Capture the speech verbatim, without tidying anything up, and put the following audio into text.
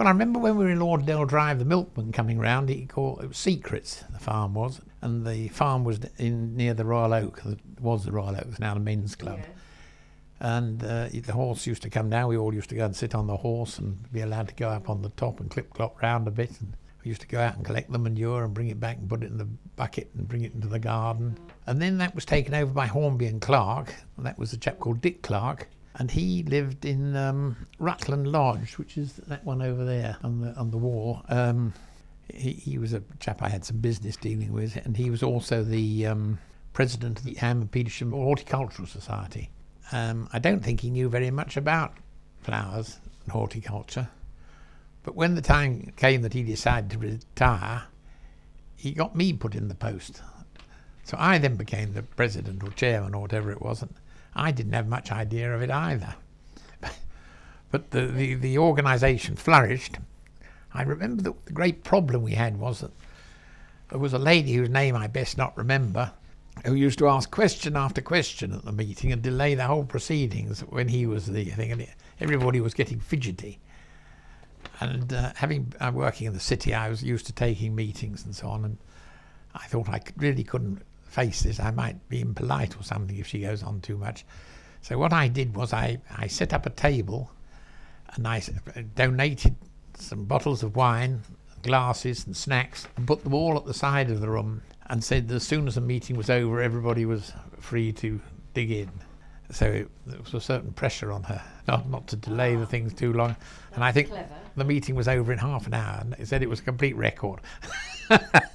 Well, I remember when we were in Lauderdale Drive, the milkman coming round, he called it was Secrets, the farm was, and the farm was in near the Royal Oak. It was the Royal Oak, it's now the men's club. Yeah. And uh, the horse used to come down. We all used to go and sit on the horse and be allowed to go up on the top and clip-clop round a bit. And we used to go out and collect the manure and bring it back and put it in the bucket and bring it into the garden. Mm. And then that was taken over by Hornby and Clark, and that was a chap called Dick Clark. And he lived in um, Rutland Lodge, which is that one over there on the on the wall. Um, he, he was a chap I had some business dealing with, and he was also the um, president of the Ham and Petersham Horticultural Society. Um, I don't think he knew very much about flowers and horticulture, but when the time came that he decided to retire, he got me put in the post. So I then became the president or chairman or whatever it was, and I didn't have much idea of it either. But the, the, the organisation flourished. I remember that the great problem we had was that there was a lady whose name I best not remember, who used to ask question after question at the meeting and delay the whole proceedings when he was the thing, and everybody was getting fidgety. And uh, having uh, working in the city, I was used to taking meetings and so on, and I thought I could, really couldn't face this. I might be impolite or something if she goes on too much. So what I did was I, I set up a table and I donated some bottles of wine, glasses and snacks, and put them all at the side of the room, and said that as soon as the meeting was over, everybody was free to dig in. So it, there was a certain pressure on her not, not to delay the things too long. That's and I think clever. The meeting was over in half an hour, and it said it was a complete record.